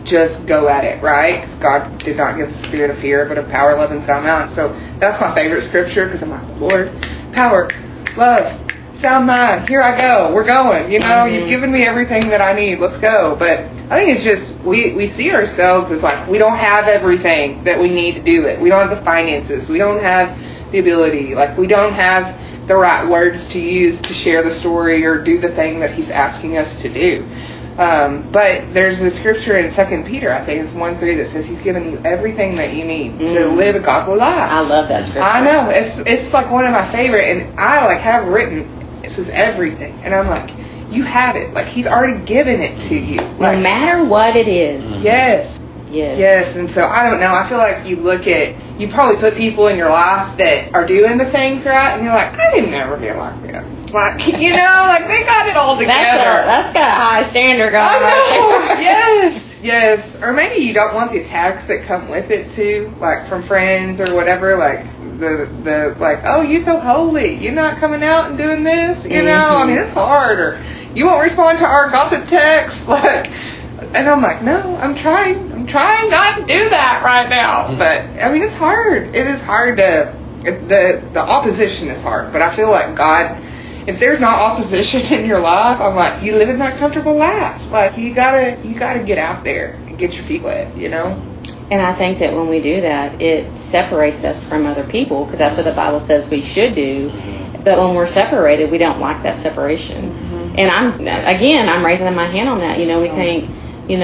just go at it, right? Because God did not give us a spirit of fear, but of power, love, and sound mind. So that's my favorite scripture, because I'm like, Lord, power, love, sound mind, here I go, we're going, you've given me everything that I need, let's go. But I think it's just, we see ourselves as like, we don't have everything that we need to do it. We don't have the finances, we don't have the ability, like we don't have the right words to use to share the story or do the thing that He's asking us to do. But there's a scripture in 2 Peter, I think it's 1:3, that says He's given you everything that you need to live a godly life. I love that scripture. I know, it's like one of my favorite, and I like have written, it says everything, and I'm like, you have it. Like He's already given it to you. Like, no matter what it is. Yes. Yes. Yes, and so I don't know. I feel like you probably put people in your life that are doing the things right, and you're like, I didn't ever be like that. Like, like they got it all together. That's got a high standard going on right there. Yes. Or maybe you don't want the attacks that come with it too, like from friends or whatever, like the like, oh, you so holy, you're not coming out and doing this, I mean, it's hard. Or you won't respond to our gossip text, like. And I'm like, no, I'm trying not to do that right now. But, I mean, it's hard. It is hard the opposition is hard. But I feel like God, if there's not opposition in your life, I'm like, you live in that comfortable life. Like, you gotta get out there and get your feet wet, And I think that when we do that, it separates us from other people, because that's what the Bible says we should do. But when we're separated, we don't like that separation. And I'm raising my hand on that. We think...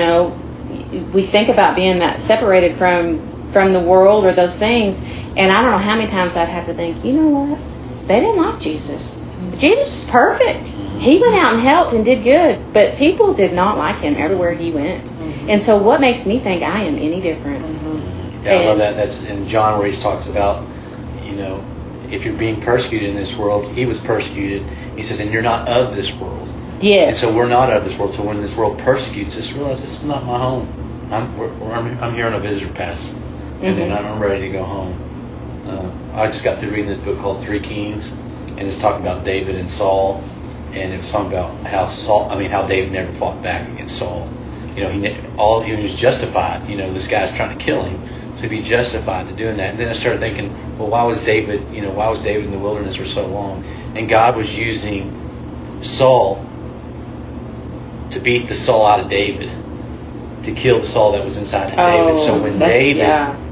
we think about being that separated from the world or those things, and I don't know how many times I'd have to think, you know what? They didn't like Jesus. Jesus is perfect. He went out and helped and did good, but people did not like Him everywhere He went. And so what makes me think I am any different? Yeah, I love that. That's in John where He talks about, if you're being persecuted in this world, He was persecuted. He says, and you're not of this world. Yes. And so we're not of this world. So when this world persecutes us, realize this is not my home. I'm here on a visitor pass, and then I'm ready to go home. I just got through reading this book called 3 Kings, and it's talking about David and Saul, and it was talking about how David never fought back against Saul. He was justified. This guy's trying to kill him, so he'd be justified to doing that. And then I started thinking, well, why was David in the wilderness for so long? And God was using Saul to beat the Saul out of David, to kill the Saul that was inside of David. So when David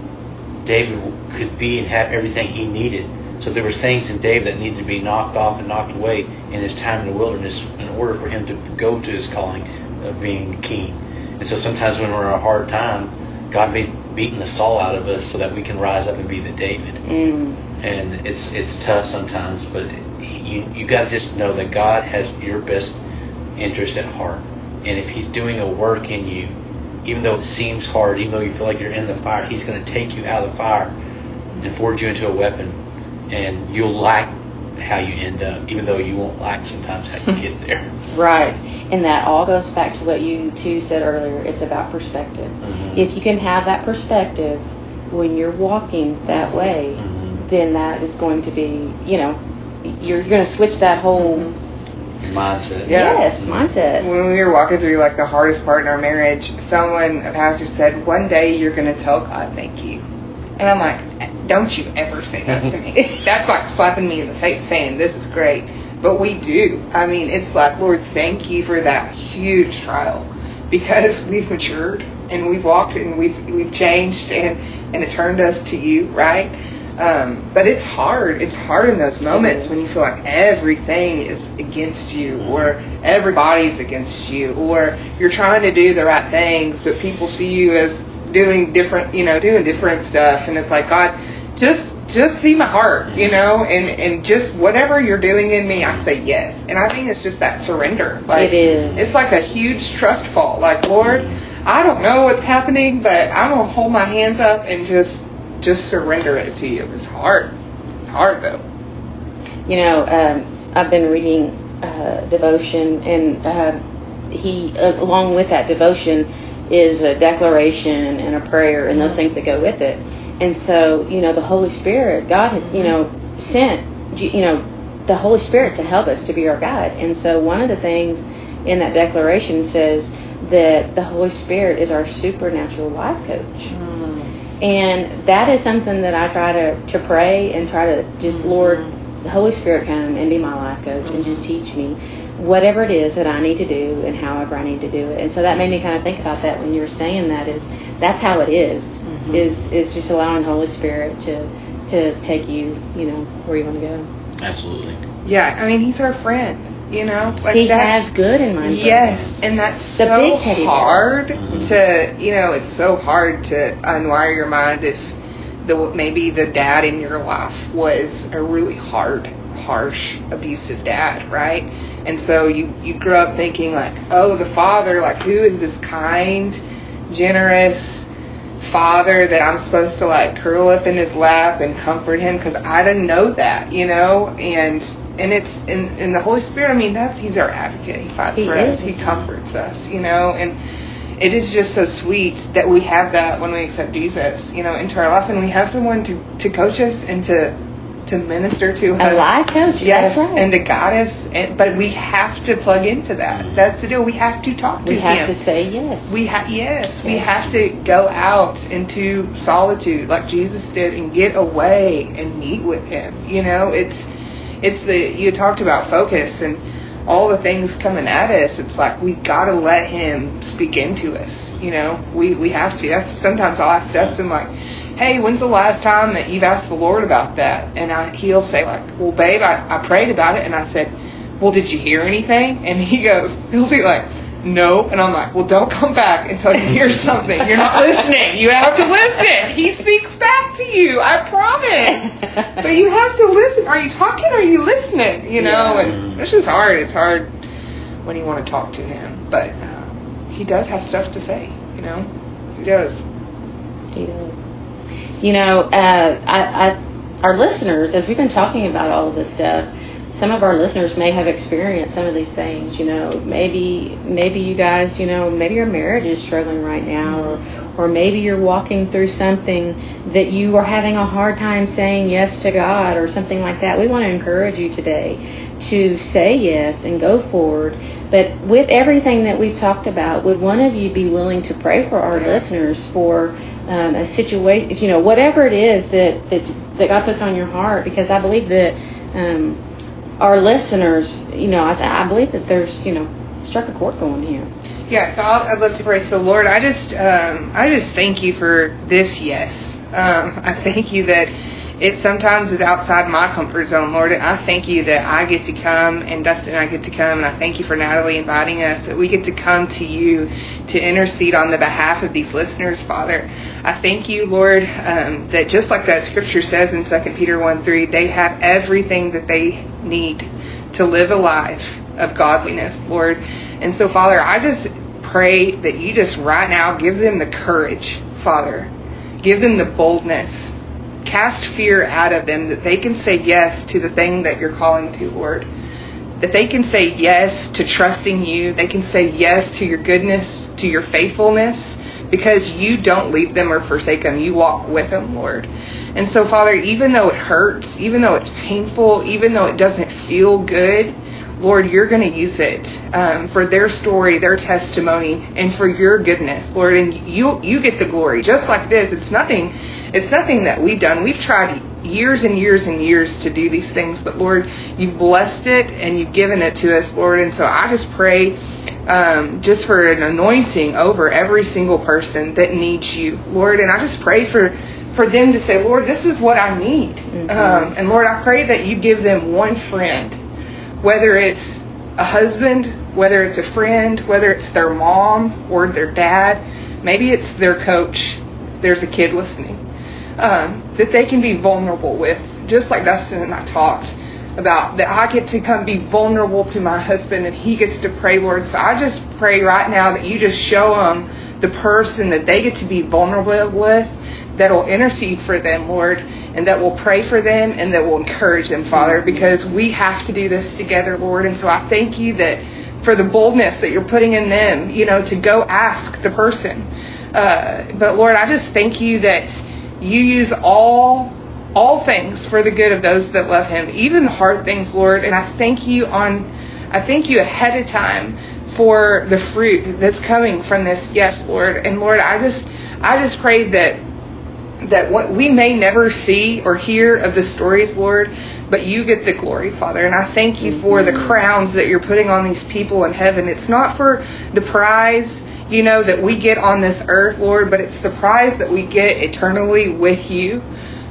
could be and have everything he needed. So there was things in David that needed to be knocked off and knocked away in his time in the wilderness in order for him to go to his calling of being king. And so sometimes when we're in a hard time, God may be beating the Saul out of us so that we can rise up and be the David. And it's tough sometimes, but you got to just know that God has your best interest at heart. And if He's doing a work in you, even though it seems hard, even though you feel like you're in the fire, He's going to take you out of the fire and forge you into a weapon. And you'll like how you end up, even though you won't like sometimes how you get there. Right. And that all goes back to what you two said earlier. It's about perspective. If you can have that perspective when you're walking that way, then that is going to be, you're going to switch that whole... mindset. Yes, mindset. When we were walking through the hardest part in our marriage, a pastor said, one day you're going to tell God thank you. And I'm like, don't you ever say that to me. That's like slapping me in the face saying, this is great. But we do. I mean, it's like, Lord, thank you for that huge trial, because we've matured and we've walked and we've changed and it turned us to you, right? But it's hard. It's hard in those moments when you feel like everything is against you, or everybody's against you, or you're trying to do the right things, but people see you as doing different stuff, and it's like, God, just see my heart, and just whatever you're doing in me, I say yes. And I think it's just that surrender. Like, it is. It's like a huge trust fall. Like, Lord, I don't know what's happening, but I'm gonna hold my hands up and just surrender it to you. It's hard. It's hard, though. I've been reading devotion, and he, along with that devotion, is a declaration and a prayer and those things that go with it. And so, the Holy Spirit, God has, sent, the Holy Spirit to help us, to be our guide. And so one of the things in that declaration says that the Holy Spirit is our supernatural life coach. And that is something that I try to pray and try to just, Lord, the Holy Spirit come and be my life coach and just teach me whatever it is that I need to do and however I need to do it. And so that made me kind of think about that when you were saying that, is that's how it is just allowing the Holy Spirit to take you, where you want to go. Absolutely. Yeah, I mean, He's our friend. Like He has good in mind. Yes, and that's so hard to, it's so hard to unwire your mind if maybe the dad in your life was a really harsh, abusive dad, right? And so you grew up thinking like, oh, the father, like, who is this kind, generous father that I'm supposed to like curl up in his lap and comfort him, because I didn't know that, and it's in the Holy Spirit. I mean, He's our advocate. He fights for us. He comforts us, and it is just so sweet that we have that when we accept Jesus, into our life, and we have someone to coach us and to minister to us. A life coach, yes, that's right. And to guide us. But we have to plug into that. That's the deal. We have to talk to Him. We have to say yes. We have to go out into solitude like Jesus did and get away and meet with Him. You talked about focus and all the things coming at us. It's like we've got to let Him speak into us. We have to. Sometimes I'll ask Dustin, like, hey, when's the last time that you've asked the Lord about that? And he'll say, like, well, babe, I prayed about it. And I said, well, did you hear anything? And he'll be like, no. And I'm like, well, don't come back until you hear something. You're not listening. You have to listen. He speaks back to you. I promise. But you have to listen. Are you talking or are you listening? And it's just hard. It's hard when you want to talk to Him. But He does have stuff to say. He does. He does. Our listeners, as we've been talking about all of this stuff, some of our listeners may have experienced some of these things. Maybe you guys, maybe your marriage is struggling right now, or maybe you're walking through something that you are having a hard time saying yes to God or something like that. We want to encourage you today to say yes and go forward. But with everything that we've talked about, would one of you be willing to pray for our listeners for a situation, whatever it is that God puts on your heart? Because I believe that our listeners, I believe that there's, struck a chord going here. Yeah, so I'd love to pray. So Lord, I just thank you for this yes. I thank you that it sometimes is outside my comfort zone, Lord. And I thank you that I get to come, and Dustin and I get to come, and I thank you for Natalie inviting us, that we get to come to you to intercede on the behalf of these listeners, Father. I thank you, Lord, that just like that scripture says in 2 Peter 1:3, they have everything that they need to live a life of godliness, Lord. And so, Father, I just pray that you just right now give them the courage, Father. Give them the boldness. Cast fear out of them, that they can say yes to the thing that you're calling to, Lord. That they can say yes to trusting you. They can say yes to your goodness, to your faithfulness, because you don't leave them or forsake them. You walk with them, Lord. And so, Father, even though it hurts, even though it's painful, even though it doesn't feel good, Lord, you're going to use it for their story, their testimony, and for your goodness, Lord. And you get the glory. Just like this, it's nothing that we've done. We've tried years and years and years to do these things, but Lord, you've blessed it and you've given it to us, Lord. And so I just pray just for an anointing over every single person that needs you, Lord. And I just pray for them to say, Lord, this is what I need. And Lord, I pray that you give them one friend, whether it's a husband, whether it's a friend, whether it's their mom or their dad, maybe it's their coach. There's a kid listening. That they can be vulnerable with, just like Dustin and I talked about, that I get to come be vulnerable to my husband and he gets to pray, Lord. So I just pray right now that you just show them the person that they get to be vulnerable with, that will intercede for them, Lord, and that will pray for them and that will encourage them, Father, because we have to do this together, Lord. And so I thank you that for the boldness that you're putting in them, to go ask the person. But Lord, I just thank you that you use all things for the good of those that love him, even the hard things, Lord. And I thank you ahead of time for the fruit that's coming from this yes, Lord. And Lord, I just pray that what we may never see or hear of the stories, Lord, but you get the glory, Father. And I thank you for the crowns that you're putting on these people in heaven. It's not for the prize, that we get on this earth, Lord, but it's the prize that we get eternally with you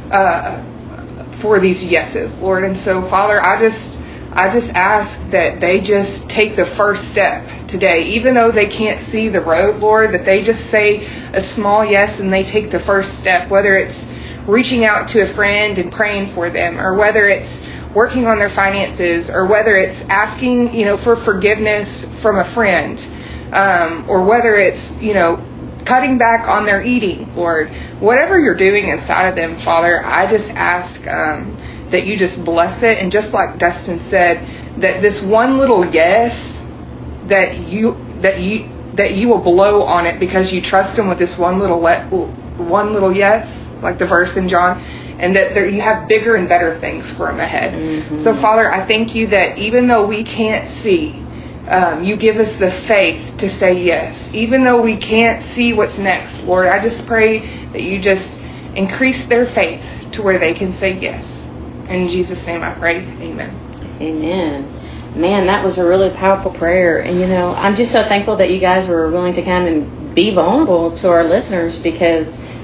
for these yeses, Lord. And so, Father, I just ask that they just take the first step today, even though they can't see the road, Lord, that they just say a small yes and they take the first step, whether it's reaching out to a friend and praying for them, or whether it's working on their finances, or whether it's asking, for forgiveness from a friend, or whether it's, cutting back on their eating, Lord. Whatever you're doing inside of them, Father, I just ask that you just bless it. And just like Dustin said, that this one little yes, that you will blow on it because you trust him with this one little yes, like the verse in John, and that you have bigger and better things for him ahead. Mm-hmm. So, Father, I thank you that even though we can't see, you give us the faith to say yes. Even though we can't see what's next, Lord, I just pray that you just increase their faith to where they can say yes. In Jesus' name I pray. Amen. Amen. Man, that was a really powerful prayer. And, I'm just so thankful that you guys were willing to come and be vulnerable to our listeners, because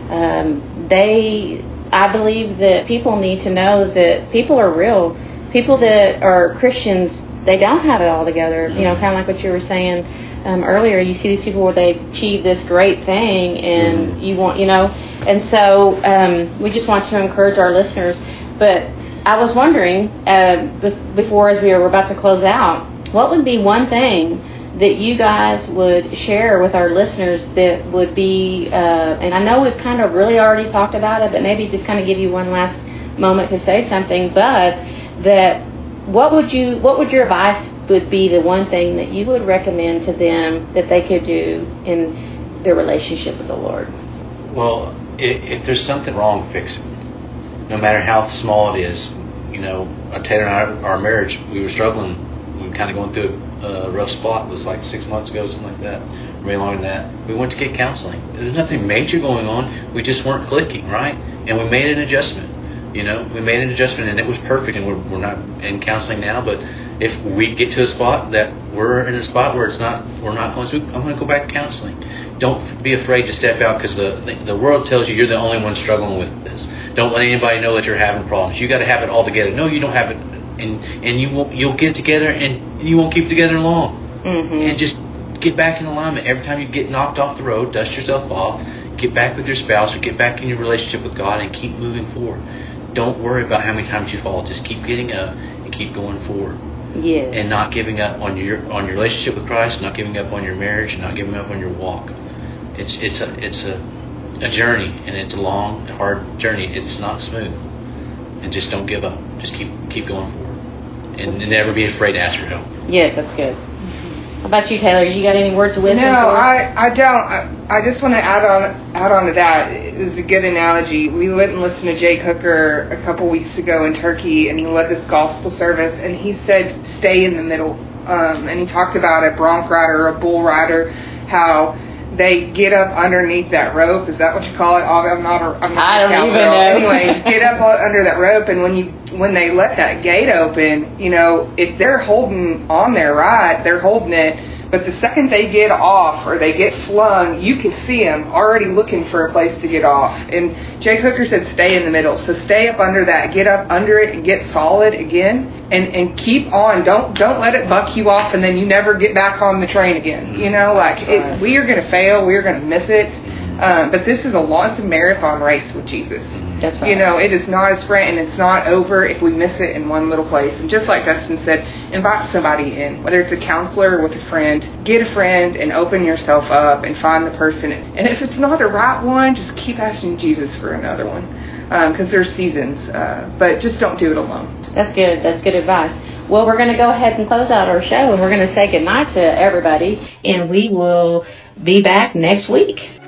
I believe that people need to know that people are real. People that are Christians, they don't have it all together. Kind of like what you were saying earlier. You see these people where they achieve this great thing, and you want, and so we just want to encourage our listeners. But I was wondering, before, as we were about to close out, what would be one thing that you guys would share with our listeners that would be, and I know we've kind of really already talked about it, but maybe just kind of give you one last moment to say something, but that what would your advice would be, the one thing that you would recommend to them that they could do in their relationship with the Lord? Well, if there's something wrong, fix it. No matter how small it is. Taylor and I, our marriage, we were struggling. We were kind of going through a rough spot. It was like 6 months ago, something like that. Maybe longer than that. We went to get counseling. There's nothing major going on. We just weren't clicking, right? And we made an adjustment. We made an adjustment, and it was perfect. And we're not in counseling now. But if we get to a spot that we're in a spot where we're not going to, I'm going to go back to counseling. Don't be afraid to step out, because the world tells you you're the only one struggling with this. Don't let anybody know that you're having problems. You got to have it all together. No, you don't have it, and you'll get it together, and you won't keep it together long. Mm-hmm. And just get back in alignment. Every time you get knocked off the road, dust yourself off. Get back with your spouse, or get back in your relationship with God, and keep moving forward. Don't worry about how many times you fall. Just keep getting up and keep going forward. Yes. And not giving up on your relationship with Christ, not giving up on your marriage, and not giving up on your walk. It's a journey, and it's a long, hard journey. It's not smooth. And just don't give up. Just keep going forward. And never be afraid to ask for help. Yes, that's good. How about you, Taylor? You got any words of wisdom? No, I don't. I just want to add on to that. It was a good analogy. We went and listened to Jake Hooker a couple weeks ago in Turkey, and he led this gospel service, and he said, stay in the middle. And he talked about a bronc rider, a bull rider, how they get up underneath that rope. Is that what you call it? I'm not I don't even know. Anyway, get up under that rope, and when they let that gate open, if they're holding on their ride, they're holding it. But the second they get off or they get flung, you can see them already looking for a place to get off. And Jake Hooker said, stay in the middle. So stay up under that, get up under it, and get solid again, and keep on. Don't let it buck you off, and then you never get back on the train again. We are going to fail, we are going to miss it. But this is it's a marathon race with Jesus. That's right. It is not a sprint, and it's not over if we miss it in one little place. And just like Dustin said, invite somebody in, whether it's a counselor or with a friend. Get a friend and open yourself up and find the person. And if it's not the right one, just keep asking Jesus for another one, because there's seasons. But just don't do it alone. That's good. That's good advice. Well, we're going to go ahead and close out our show, and we're going to say goodnight to everybody, and we will be back next week.